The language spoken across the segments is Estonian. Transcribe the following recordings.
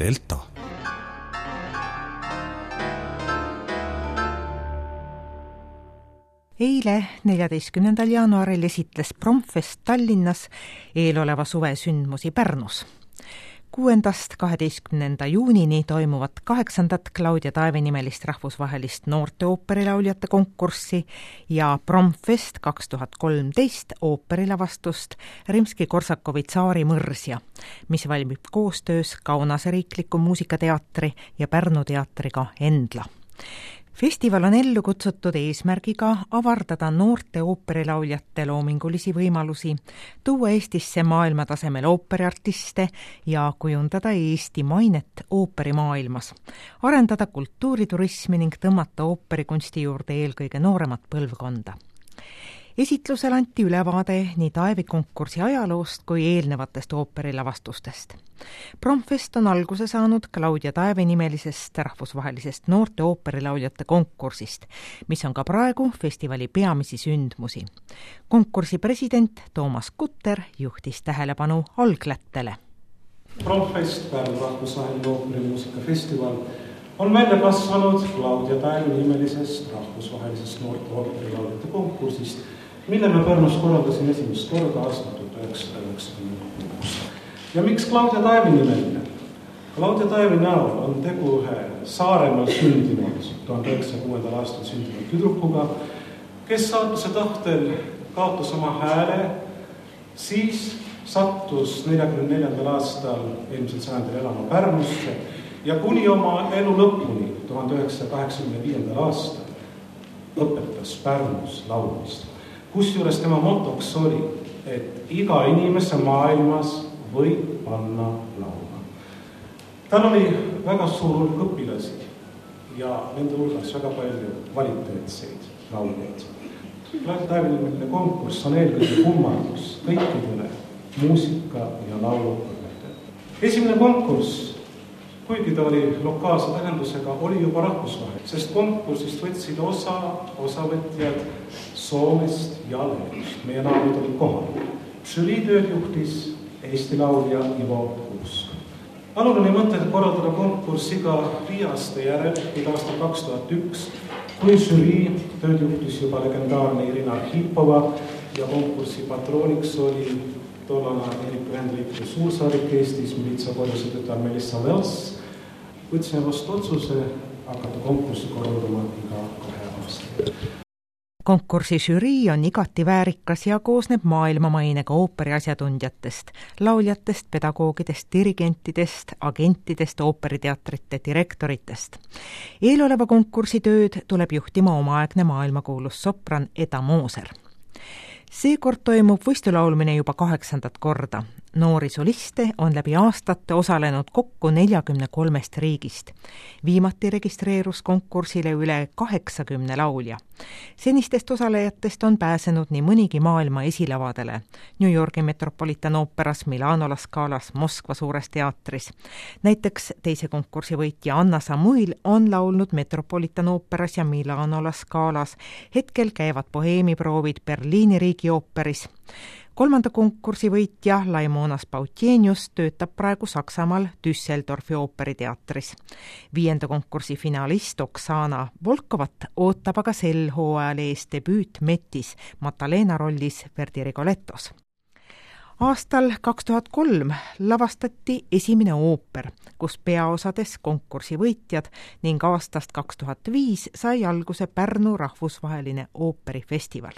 Delta. Eile 14. jaanuaril esitles Promfest Tallinnas eeloleva suve sündmusi Pärnus. 6.–12. juunini toimuvat 8. Claudia Taevi nimelist rahvusvahelist noorte ooperilauljate konkurssi ja Promfest 2013 ooperilavastust Rimski-Korsakovi Tsaari mõrsja, mis valmib koostöös Kaunase riikliku muusikateatri ja Pärnu teatriga Endla. Festival on ellu kutsutud eesmärgiga avardada noorte ooperilauljate loomingulisi võimalusi, tuua Eestisse maailmatasemel ooperiartiste ja kujundada Eesti mainet ooperimaailmas, arendada kultuuriturismi ning tõmmata ooperikunsti juurde eelkõige nooremat põlvkonda. Esitlusel anti ülevaade nii Taevi konkursi ajaloost kui eelnevatest ooperilavastustest. Promfest on alguse saanud Claudia Taevi nimelisest rahvusvahelisest noorte ooperilauljate konkursist, mis on ka praegu festivali peamisi sündmusi. Konkursi president Toomas Kutter juhtis tähelepanu alglättele. Promfest, Pärnu rahvusvaheline ooperimuusikafestival, on välja kasvanud Claudia Taevi nimelisest rahvusvahelisest noorte ooperilauljate konkursist, mille me Pärnus korraldasime esimest korda aastal 1996. Ja miks Claudia Taevi nimeline? Claudia Taevi näol on tegu ühe Saaremaal sündinud, 1906. aastal sündinud tüdrukuga, kes saatuse tahtel kaotas oma hääle, siis sattus 44. aastal eelmisel sajandil elama Pärnusse ja kuni oma elu lõpuni 1985. aastal õpetas Pärnus laulmist. Kusjuures tema motoks oli, et iga inimese maailmas võib panna laulma. Tal oli väga suur hulk õpilasi ja nende hulgas väga palju kvaliteetseid lauljaid. Claudia Taevi nimeline konkurss on eelkõige kummardus kõikidele muusika ja lauluõpetajatele. Esimene konkurss, kuigi ta oli lokaalse tähendusega, oli juba rahvusvahel, sest konkursist võtsid osavõtjad Soomest ja Leedust. Meie naabrid oli kohal. Žüriitööd juhtis Eesti laulja Ivo Kuusk. Alul oli mõte korraldada konkurss iga 5 aasta järel, iga aastal 2001, kui žürii tööd juhtis juba legendaarne Irina Arhipova ja konkursi patrooniks oli tollane Ameerika Ühendriikide suursaadik Eestis, Militsa Korjuse tütar Melissa Wells. Võtsime vastu otsuse hakata konkurssi korraldama iga 2 aasta. Konkursi žürii on igati väärikas ja koosneb maailmamainega ooperiasjatundjatest, lauljatest, pedagoogidest, dirigentidest, agentidest, ooperiteatrite direktoritest. Eeloleva konkursi tööd tuleb juhtima omaaegne maailmakuulus sopran Eda Mooser. Seekord toimub võistulaulmine juba 8. korda. Noori soliste on läbi aastate osalenud kokku 43 riigist. Viimati registreerus konkursile üle 80 laulja. Senistest osalejatest on pääsenud nii mõnigi maailma esilavadele. New Yorgi Metropolitan Ooperas, Milano La Scalas, Moskva suures teatris. Näiteks teise konkursi võitja Anna Samuil on laulnud Metropolitan Ooperas ja Milano La Scalas. Hetkel käivad boheemiproovid Berliini riigiooperis. 3. konkursi võitja Laimona Spautienius töötab praegu Saksamaal Düsseldorfi ooperiteatris. 5. konkursi finalist Oksana Volkovat ootab aga sel hooajal ees debüüt Metis Maddalena rollis Verdi Rigolettos. Aastal 2003 lavastati esimene ooper, kus peaosades konkursi võitjad ning aastast 2005 sai alguse Pärnu rahvusvaheline ooperifestival.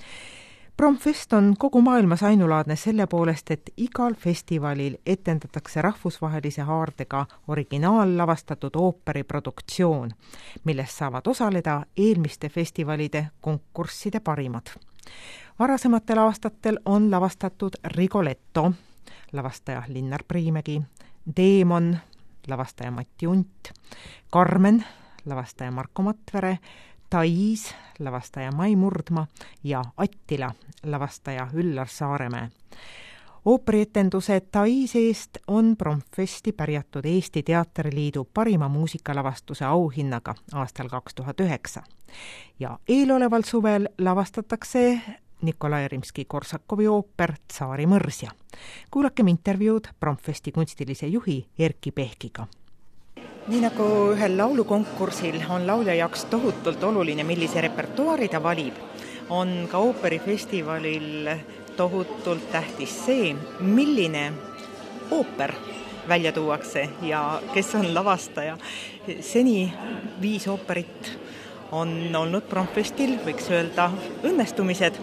Promfest on kogu maailmas ainulaadne selle poolest, et igal festivalil etendatakse rahvusvahelise haardega originaallavastatud ooperiproduktsioon, milles saavad osaleda eelmiste festivalide konkursside parimad. Varasematel aastatel on lavastatud Rigoletto, lavastaja Linnar Priimägi, Deemon, lavastaja Mati Unt, Carmen, lavastaja Marko Matvere, Tais, lavastaja Mai Murdma ja Attila, lavastaja Üllar Saaremäe. Ooperietenduse Tais eest on Promfesti pärjatud Eesti Teatriliidu parima muusikalavastuse auhinnaga aastal 2009. Ja eeloleval suvel lavastatakse Nikolai Rimski-Korsakovi ooper Tsaari mõrsja. Kuulakem intervjuud Prompfesti kunstilise juhi Erki Pehkiga. Nii nagu ühel laulukonkursil on laulja jaoks tohutult oluline, millise repertuaari ta valib, on ka ooperifestivalil tohutult tähtis see, milline ooper välja tuuakse ja kes on lavastaja. Seni 5 ooperit on olnud Prompfestil, võiks öelda, õnnestumised.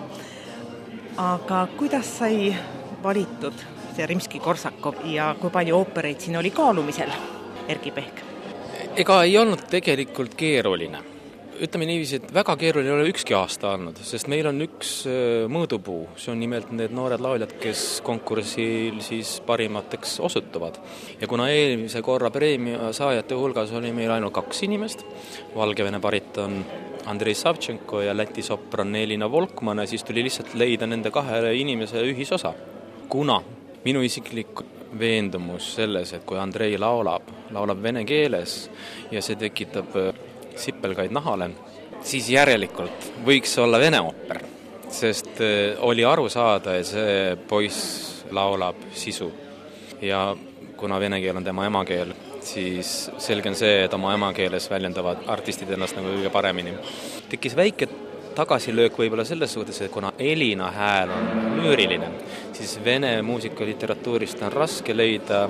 Aga kuidas sai valitud see Rimski-Korsakov ja kui palju oopereid siin oli kaalumisel, Erki Pehk? Ega ei olnud tegelikult keeruline. Ütleme niiviisi, et väga keeruline ei ole ükski aasta olnud, sest meil on üks mõõdupuu. See on nimelt need noored lauljad, kes konkursil siis parimateks osutuvad. Ja kuna eelmise korra preemia saajate hulgas oli meil ainult 2 inimest, Valgevene bariton Andrei Savchenko ja Läti sopran Elina Volkmann, siis tuli lihtsalt leida nende 2 inimese ühisosa. Kuna minu isiklik veendumus selles, et kui Andrei laulab vene keeles ja see tekitab sippelgaid nahale, siis järelikult võiks olla vene ooper, sest oli aru saada, et see poiss laulab sisu. Ja kuna vene keel on tema emakeel, siis selge on see, et oma emakeeles väljendavad artistid ennast nagu kõige paremini. Tekkis väike tagasilöök võib-olla selles suhtes, et kuna Elina hääl on lüüriline, siis vene muusikaliteratuurist on raske leida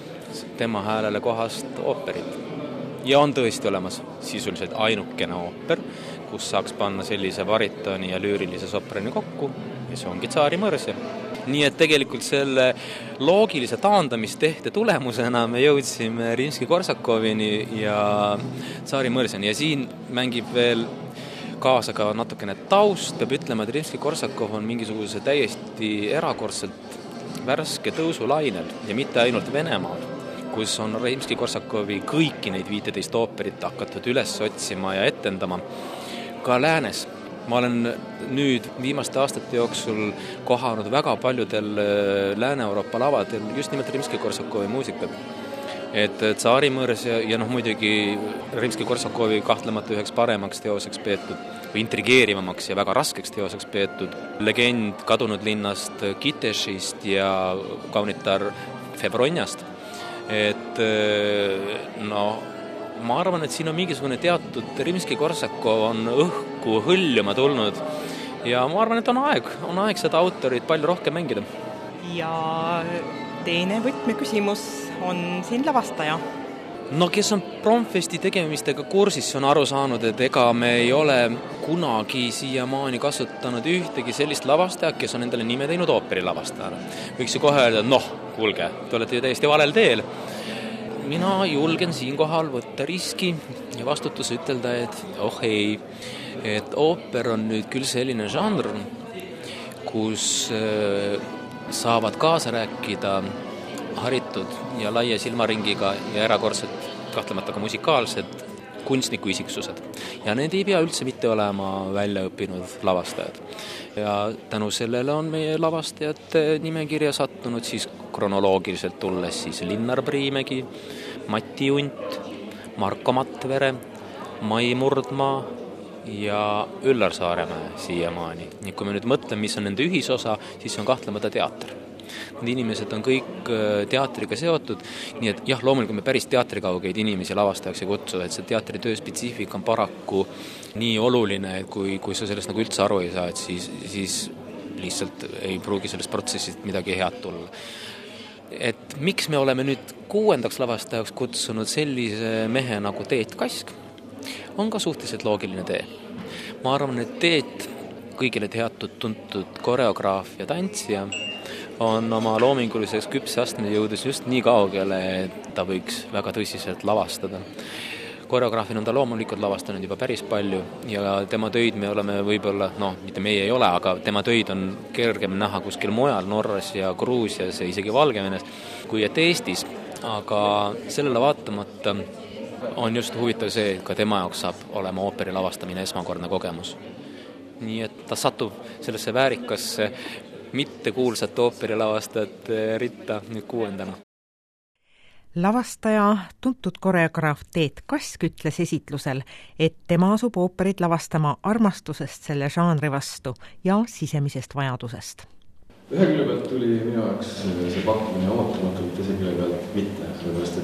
tema häälele kohast ooperit. Ja on tõesti olemas sisuliselt ainukene ooper, kus saaks panna sellise baritoni ja lüürilise soprani kokku, ja see ongi Tsaari mõrsja. Nii et tegelikult selle loogilise taandamistehte tulemusena me jõudsime Rimski-Korsakovini ja Tsaari mõrsjani, ja siin mängib veel kaasa ka natukene taust. Peab ütlema, et Rimski-Korsakov on mingisuguse täiesti erakordselt värske tõusulainel ja mitte ainult Venemaal, kus on Rimski-Korsakovi kõiki neid 15 ooperit hakatud üles otsima ja etendama. Ka läänes. Ma olen nüüd viimaste aastate jooksul kohanud väga paljudel Lääne-Euroopa lavadel just nimelt Rimski-Korsakovi muusikat. Et Tsaari mõrsja ja muidugi Rimski-Korsakovi kahtlemata üheks paremaks teoseks peetud või intrigeerivamaks ja väga raskeks teoseks peetud legend kadunud linnast Kitešist ja kaunitar Fevronjast. Et ma arvan, et siin on mingisugune teatud Rimski-Korsakov on õhku hõljuma tulnud ja ma arvan, et on aeg seda autorit palju rohkem mängida. Ja teine võtmeküsimus on siin lavastaja. Kes on Prompfesti tegemistega kursis, on aru saanud, et ega me ei ole kunagi siiamaani kasutanud ühtegi sellist lavastajat, kes on endale nime teinud ooperilavastajana. Võiks ju kohe öelda, kuulge, te olete ju täiesti valel teel. Mina julgen siinkohal võtta riski ja vastutuse ütelda, et ei, et ooper on nüüd küll selline žanr, kus saavad kaasa rääkida haritud ja laia silmaringiga ja erakordselt kahtlemata ka musikaalsed kunstnikuisiksused. Ja need ei pea üldse mitte olema väljaõppinud lavastajad. Ja tänu sellele on meie lavastajate nimekirja sattunud siis kronoloogiliselt tulles siis Linnar Priimägi, Mati Unt, Marko Matvere, Mai Murdmaa ja Üllar Saaremäe siiamaani. Nii kui me nüüd mõtleme, mis on nende ühisosa, siis on kahtlemata teater. Need inimesed on kõik teatriga seotud, nii et jah, loomulikult me päris teatrikaugeid inimesi lavastajaks ei kutsu, et see teatritöö spetsiifika on paraku nii oluline, et kui sa sellest nagu üldse aru ei saa, et siis lihtsalt ei pruugi sellest protsessist midagi head tulla. Et miks me oleme nüüd 6. lavastajaks kutsunud sellise mehe nagu Teet Kask, on ka suhteliselt loogiline tee. Ma arvan, et Teet, kõigile teatud tuntud koreograaf ja tantsija, on oma loominguliseks küpseastme jõudus just nii kaugele, et ta võiks väga tõsiselt lavastada. Koreograafina on ta loomulikult lavastanud juba päris palju ja tema töid me oleme võib-olla, mitte meie ei ole, aga tema töid on kergem näha kuskil mujal, Norras ja Gruusias ja isegi Valgevenes, kui et Eestis. Aga sellele vaatamata on just huvitav see, et ka tema jaoks saab olema ooperi lavastamine esmakordne kogemus. Nii et ta satub sellesse väärikasse mitte kuulsat ooperilavastajat ritta nüüd 6. Lavastaja, tuntud koreograaf Teet Kask ütles esitlusel, et tema asub ooperit lavastama armastusest selle žanri vastu ja sisemisest vajadusest. Ühe külje pealt tuli minu jaoks see pakkumine ootamatult, teise külje pealt mitte, sellepärast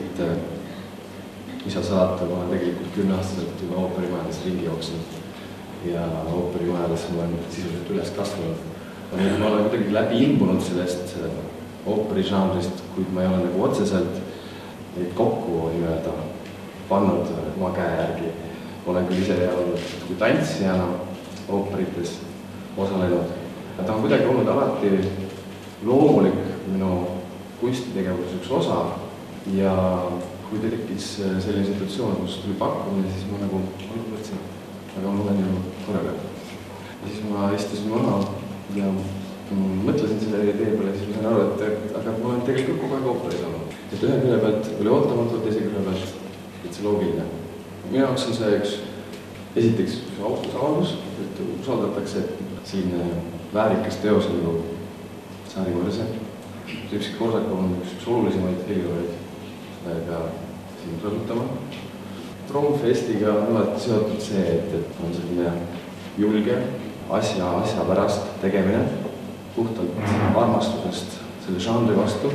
et mis sa saad, ma olen tegelikult 10-aastaselt juba ooperimajades ringi jooksnud ja ooperimajades ma olen sisuliselt üles kasvanud. Ma olen kuidagi läbi imbunud sellest ooperižanrist, kuid ma ei ole nagu otseselt neid kokku nii-öelda pannud oma käe järgi. Olen küll ise olnud kui tantsijana ooperites osalenud. Ta on kuidagi olnud alati loomulik minu kunstitegevuse üks osa ja kui tekkis selline situatsioon, kus tuli pakkumine, siis ma nagu mõtlesin, aga mul on ju koreograaf. Ja siis ma istusin maha ja mõtlesin selle idee peale, siis ma sain aru, et aga ma olen tegelikult kogu aeg ooperis olnud. Et ühe külje pealt oli ootamatult, teise külje pealt see loogiline. Minu jaoks on see üks esiteks austusavaldus, et usaldatakse siin väärikas teos nagu Saari Korse. Lipski Korsakov on üks olulisemaid helilojaid, seda ei pea siin rõhutama. Tromfestiga on alati seotud see, et on selline julge asja pärast tegemine, puhtalt armastusest selle žanri vastu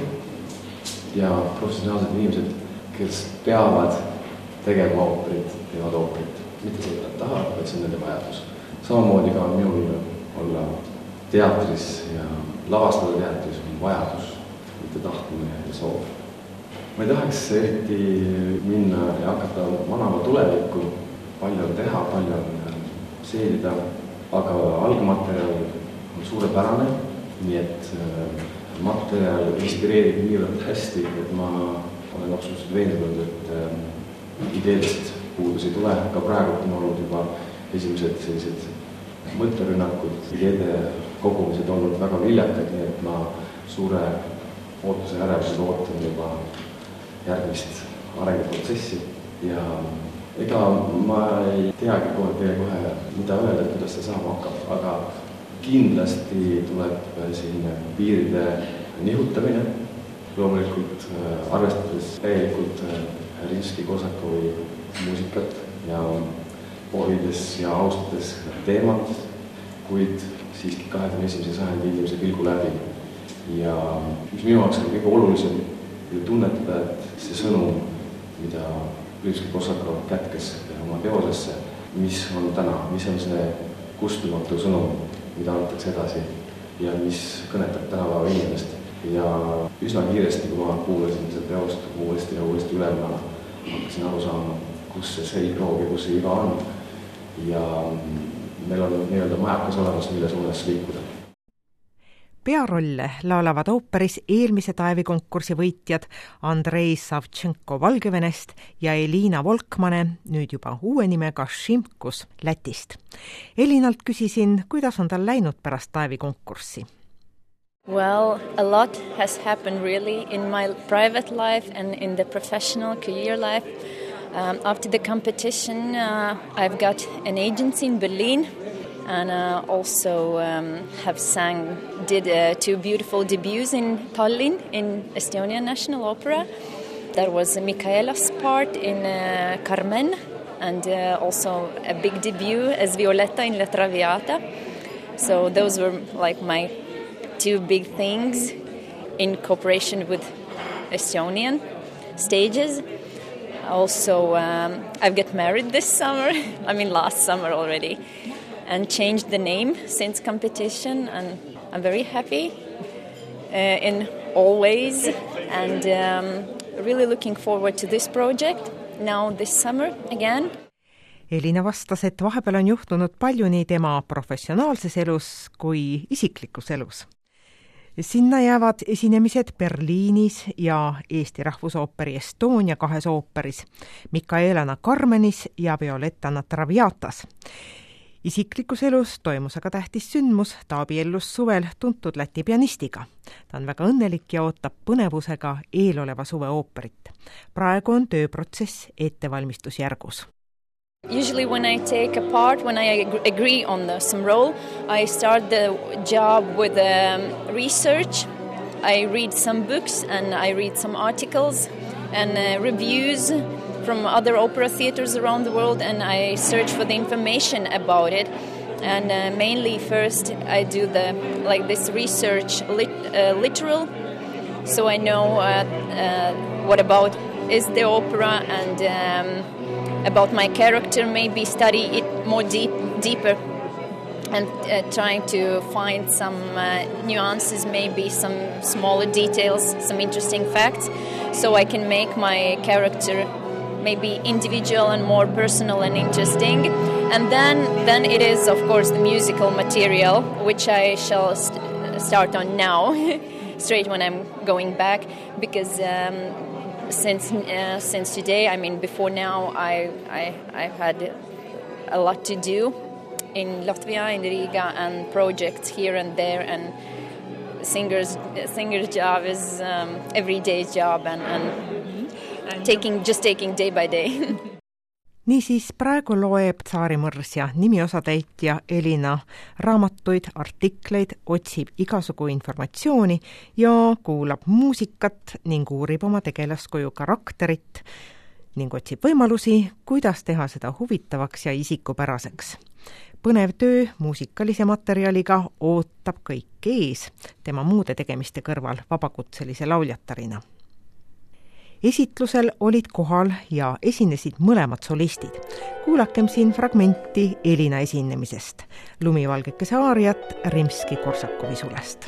ja professionaalsed inimesed, kes peavad tegema ooperit, teevad ooperit. Mitte see, et nad tahavad, vaid see on nende vajadus. Samamoodi ka on minul olla teatris ja lavastada teatris on vajadus, mitte tahtmine ja soov. Ma ei tahaks eriti minna ja hakata manama tulevikku, palju on teha, palju on seedida, aga algmaterjal on suurepärane, nii et materjal inspireerib niivõrd hästi, et ma olen absoluutselt veendunud, et ideedest puudus ei tule. Ka praegu on olnud juba esimesed sellised mõtterünnakud, ideede kogumised olnud väga viljakad, nii et ma suure ootuse järelikult ootan juba järgmist arenguprotsessi ja ega ma ei teagi teile kohe, mida öelda, kuidas see saama hakkab, aga kindlasti tuleb siin piiride nihutamine, loomulikult arvestades täielikult Lipski Korsakovi muusikat ja hoides ja austades teemat, kuid siiski 21. sajandi inimese pilgu läbi. Ja mis minu jaoks on kõige olulisem tunnetada, et see sõnum, mida Lipski Korsakov kätkes oma teosesse, mis on täna, mis on see kustumatu sõnum, mida antakse edasi ja mis kõnetab tänapäeva inimest. Ja üsna kiiresti, kui ma kuulasin seda teost uuesti ja uuesti üle, ma hakkasin aru saama, kus see selgroog ja kus see iga on. Ja meil on nii-öelda majakas olemas, mille suunas liikuda. Pearolle laulavad ooperis eelmise taevikonkursi võitjad Andrei Savtšenko Valgevenest ja Elina Volkmane, nüüd juba uue nimega Šimkus Lätist. Elinalt küsisin, kuidas on tal läinud pärast taevikonkurssi. Well, a lot has happened really in my private life and in the professional career life. After the competition, I've got an agency in Berlin. And also did 2 beautiful debuts in Tallinn in Estonian National Opera. There was Michaela's part in Carmen and also a big debut as Violetta in La Traviata. So those were like my 2 big things in cooperation with Estonian stages. Also, I've got married this summer, last summer already. And changed the name since competition, and I'm very happy in all ways, and really looking forward to this project now this summer again. Elina vastas, et vahepeal on juhtunud palju nii tema professionaalses elus kui isiklikus elus. Sinna jäävad esinemised Berliinis ja Eesti Rahvusooperi Estonia 2 ooperis, Michaelana Carmenis ja Violettana Traviatas. Isiklikus elus toimus aga tähtis sündmus, ta abiellus suvel tuntud Läti pianistiga. Ta on väga õnnelik ja ootab põnevusega eeloleva suve ooperit. Praegu on tööprotsess ettevalmistusjärgus. Usually when I take a part, when I agree on some role, I start the job with research. I read some books and I read some articles and reviews from other opera theaters around the world, and I search for the information about it. And mainly first I do this research literal, so I know what about is the opera, and about my character, maybe study it more deeper, and trying to find some nuances, maybe some smaller details, some interesting facts, so I can make my character maybe individual and more personal and interesting. And then it is, of course, the musical material, which I shall start on now, straight when I'm going back, because since today, I mean, before now, I've had a lot to do in Latvia, in Riga, and projects here and there, and singer's job is everyday job, and taking day by day. Niisiis praegu loeb Tsaari-Mõrsja nimiosatäitja Elina raamatuid, artikleid, otsib igasugu informatsiooni ja kuulab muusikat ning uurib oma tegelaskuju karakterit ning otsib võimalusi, kuidas teha seda huvitavaks ja isikupäraseks. Põnev töö muusikalise materjaliga ootab kõik ees tema muude tegemiste kõrval vabakutselise lauljatarina. Esitlusel olid kohal ja esinesid mõlemad solistid. Kuulakem siin fragmenti Elina esinemisest, Lumivalgekese aariat Rimski-Korsakovi sulest.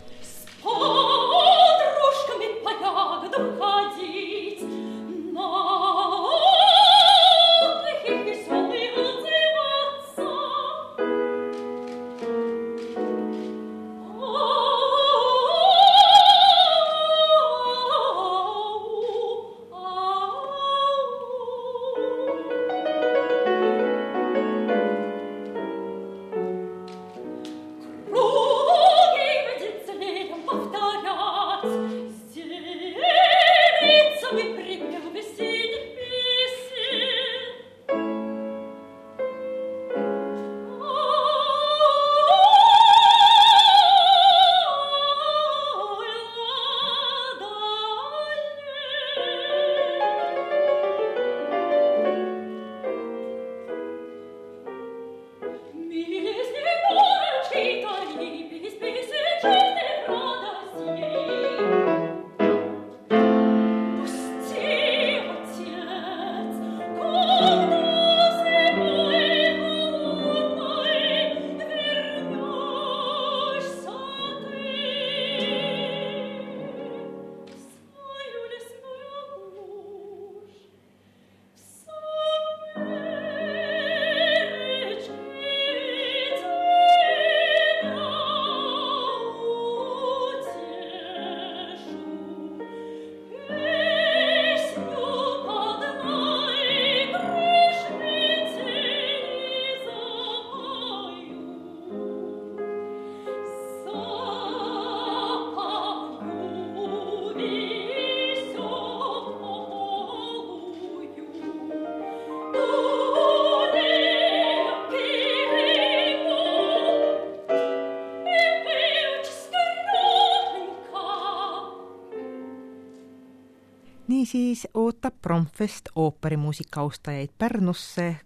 Niisiis ootab Promfest ooperimuusika austajaid Pärnusse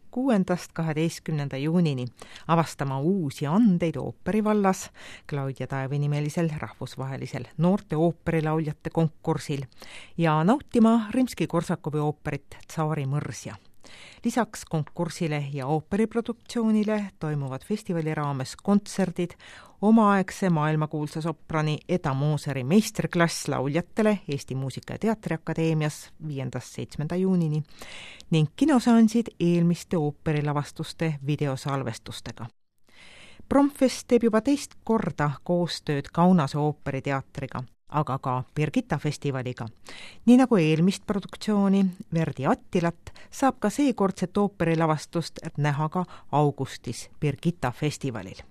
6.–12. juunini avastama uusi andeid ooperivallas Claudia Taevi nimelisel rahvusvahelisel noorte ooperilauljate konkursil ja nautima Rimski-Korsakovi ooperit Tsaari-Mõrsja. Lisaks konkursile ja ooperiproduktsioonile toimuvad festivali raames kontserdid omaaegse maailmakuulsa soprani Eda Mooseri meisterklass lauljatele Eesti Muusika- ja Teatriakadeemias 5.–7. juunini ning kinoseansid eelmiste ooperilavastuste videosalvestustega. Promfest teeb juba teist korda koostööd Kaunase ooperiteatriga, aga ka Birgitta festivaliga. Nii nagu eelmist produktsiooni Verdi Attilat saab ka seekordset ooperilavastust näha ka augustis Birgitta festivalil.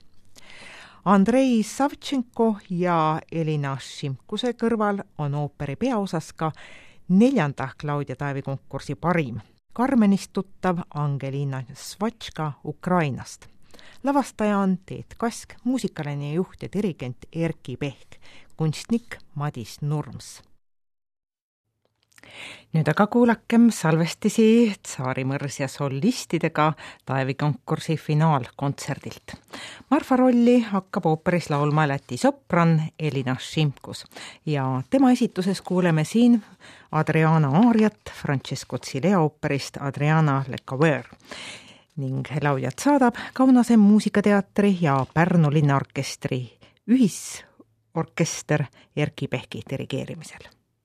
Andrei Savchenko ja Elina Šimkuse kõrval on ooperi peaosas ka 4. Claudia Taevi konkursi parim, Karmenist tuttav Angelina Svatška Ukrainast. Lavastaja on Teet Kask, muusikaline juht ja dirigent Erki Pehk, kunstnik Madis Nurms. Nüüd aga kuulakem salvestisi Tsaarimõrs ja solistidega Taevikonkursi finaalkontserdilt. Marfa rolli hakkab ooperis laulma Läti sopran Elina Šimkus ja tema esituses kuuleme siin Adriana aariat Francesco Zilea ooperist Adriana Le Cover ning lauljad saadab Kaunase muusikateatri ja Pärnu linnaorkestri ühisorkester Erki Pehki dirigeerimisel.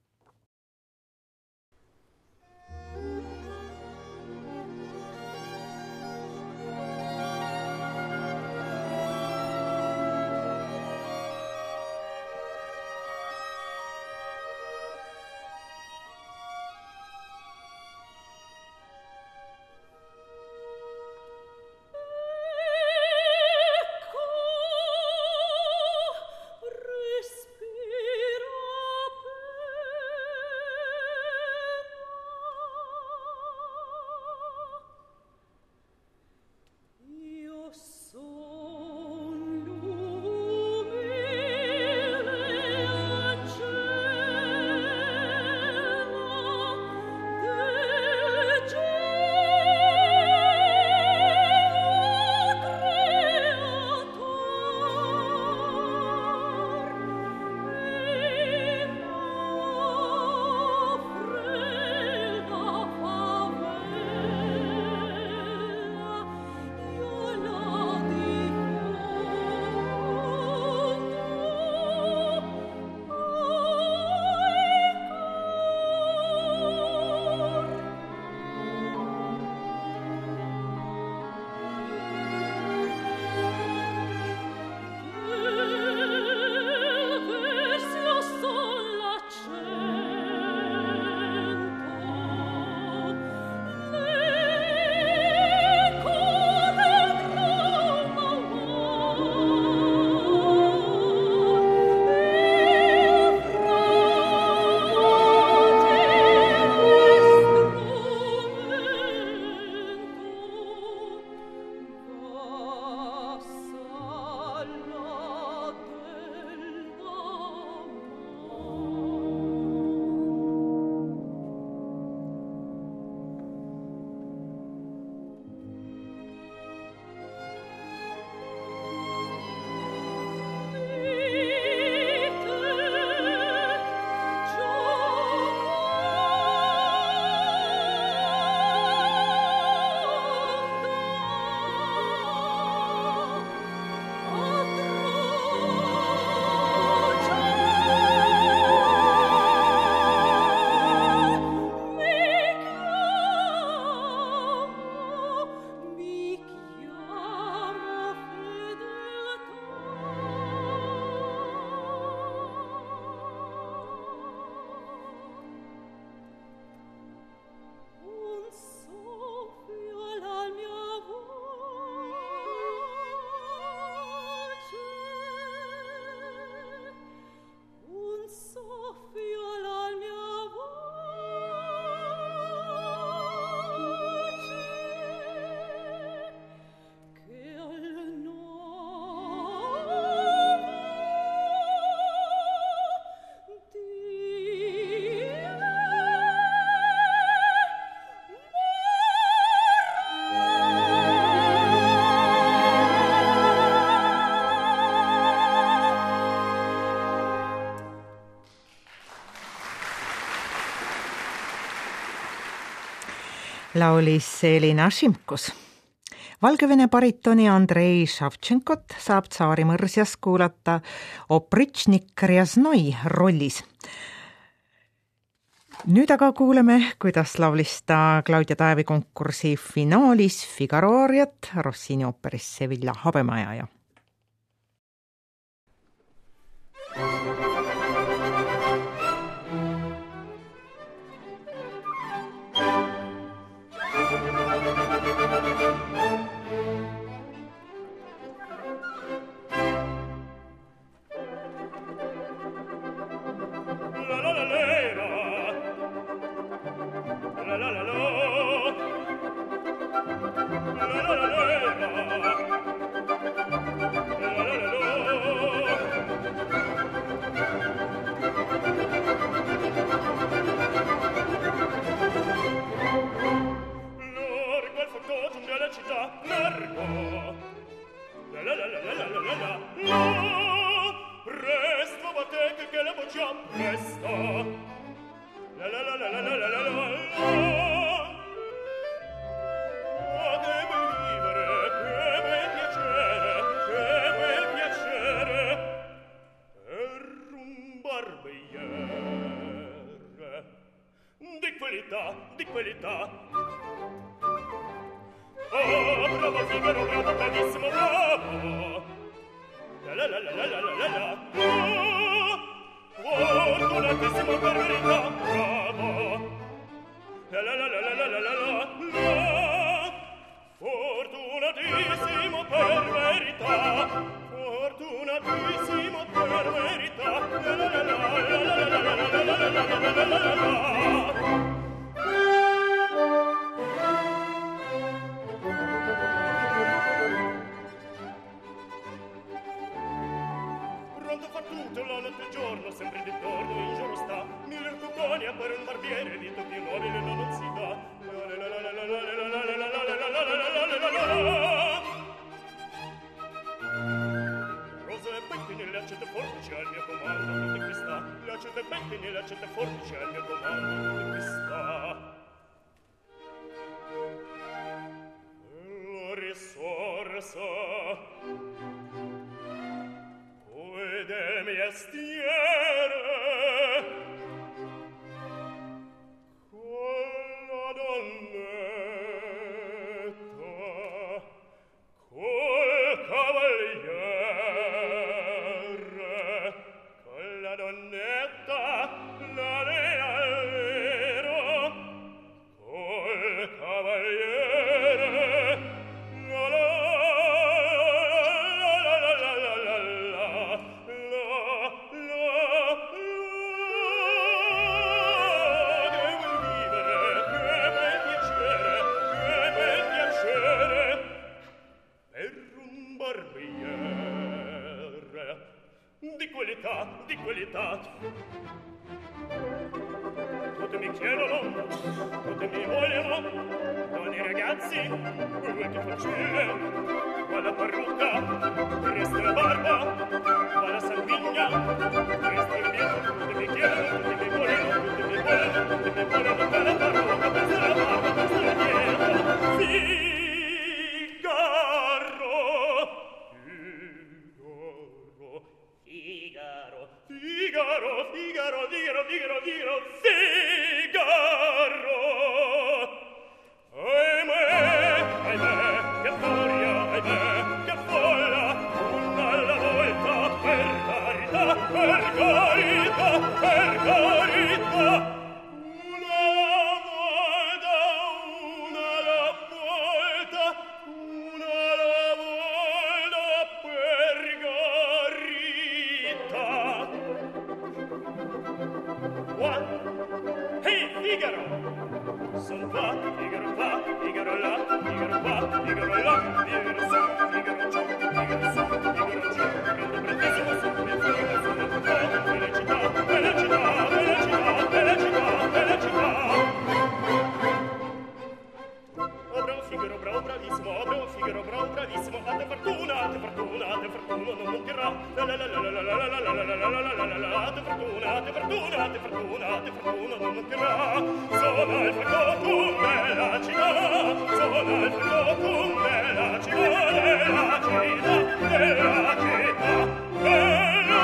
Laulis Elina Šimkus. Valgevene baritoni Andrei Šavtšenkot saab Tsaarimõrsjas kuulata Opričnik Rjaznoi rollis. Nüüd aga kuuleme, kuidas laulis ta Claudia Taevikonkursi finaalis Figaro aariat Rossini ooperis Sevilla habemajaja. città, largo. La la la la la la la la la. Presto battete che la voce presto. La la la la la la la la la. Deve vivere, che bel piacere, per un barbiere di qualità. Oh, bravo Figaro, bravo, bravissimo, bravo. La la la la la la la la. Fortunatissimo per verità, bravo. La la la la la la la la la. Fortunatissimo per verità. Fortunatissimo per verità. La la la la la la la la la la la la. La notte e giorno, sempre d'intorno, in giorno sta. Mille cuconi per un barbiere, dito più nobile non si dà. Rose e pettini, le accette forbici al mio comando, tutte qui sta. Le accette pettini, le accette forbici al mio comando, tutte qui sta. La risorsa de mestiere con la donnetta, col cavaliere, con la donnetta, l'alero, col cavaliere, di qualità. Tutti mi chiedono, tutti mi vogliono, donne e ragazzi, quel che faccelle, quella parrucca, resta la barba, quella sanguigna, resta il mio, tutti mi chiedono, tutti mi vogliono, tutti mi vogliono, tutti mi vogliono, quella parrucca, pensa la barba, pensa la dietro. Figaro, ahimè, che furia, ahimè, che folla, una alla volta, per carità, una alla volta, per carità. What? Hey, Figaro! Sono qua, Figaro qua, Figaro là, Figaro qua, Figaro là, Figaro su, Figaro giù, Figaro su, Figaro giù, prendo prendissimo su, mi fuoco, sono qua, bella città, bella città, bella città, bella città, bella città. Oh, bravo Figaro, bravo, bravissimo, oh, bravo Figaro, bravo, bravissimo, a te fortuna, non monterà, la la la la la la la la la la la la la la la, te fortuna, non monterà, sono il factum della città, sono il factum della città, della città, della città, della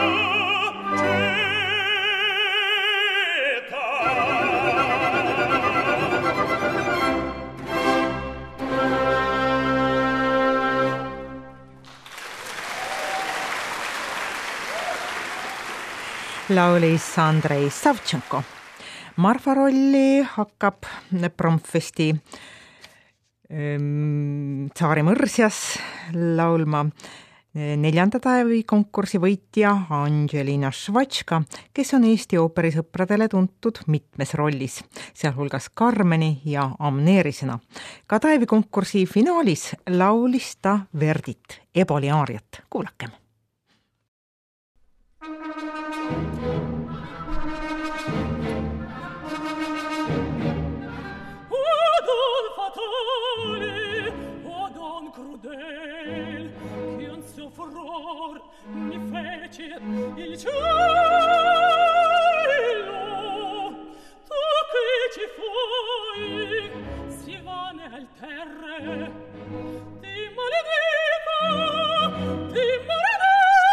laulis Andrei Savtšenko. Marfa rolli hakkab Promfesti Tsaari-Mõrsjas laulma 4. taevi konkursi võitja Angelina Švatška, kes on Eesti ooperisõpradele tuntud mitmes rollis, sealhulgas Carmeni ja Amneerisena. Ka taevi konkursi finaalis laulis ta Verdit, Eboli aariat. Kuulakem! Oh, furor mi fece il cielo, tu che ci fui, si vane al terre, ti maledico, ti maledico,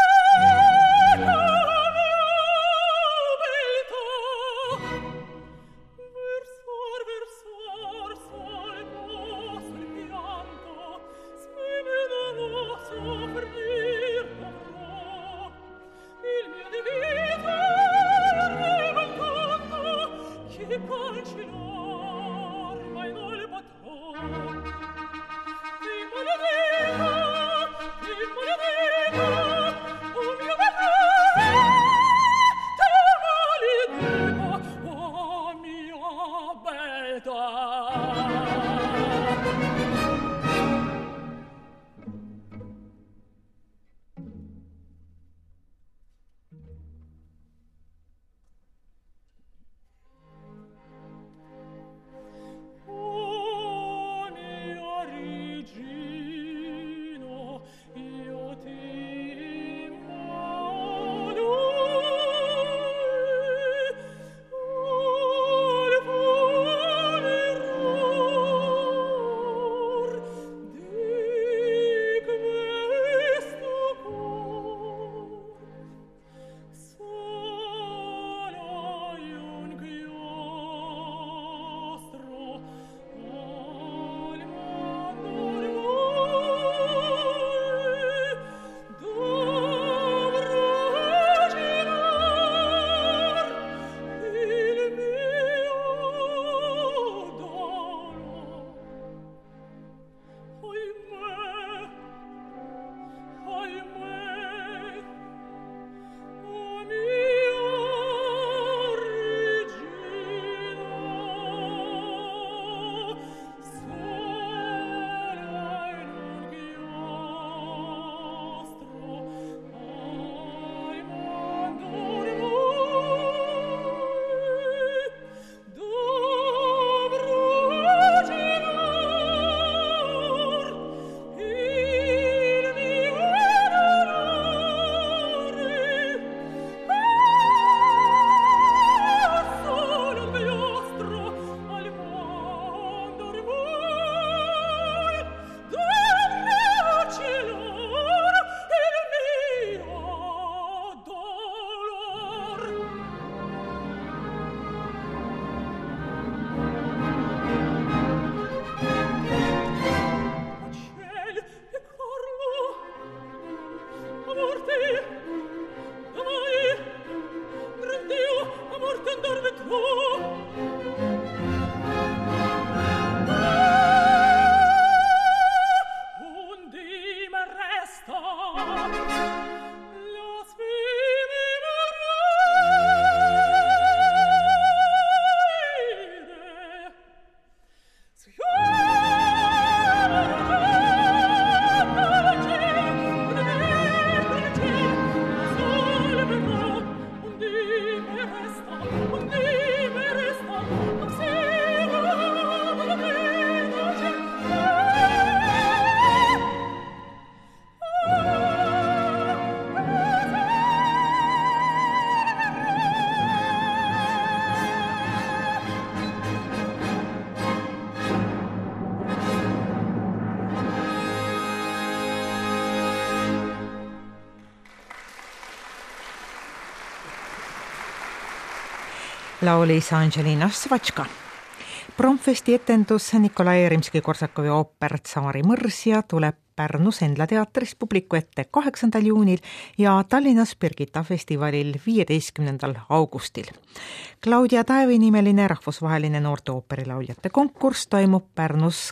laulis Angelina Svatška. Promfesti etendus Nikolai Rimski-Korsakovi ooper Tsaari mõrsja tuleb Pärnus Endla teatris publiku ette 8. juunil ja Tallinnas Birgitta festivalil 15. augustil. Claudia Taevi nimeline rahvusvaheline noorte ooperilauljate konkurss toimub Pärnus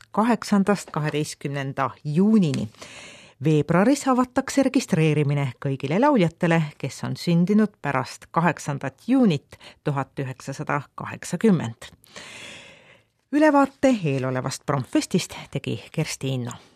8.–12. juunini. Veebruaris avatakse registreerimine kõigile lauljatele, kes on sündinud pärast 8. juunit 1980. Ülevaate eelolevast Promfestist tegi Kersti Inno.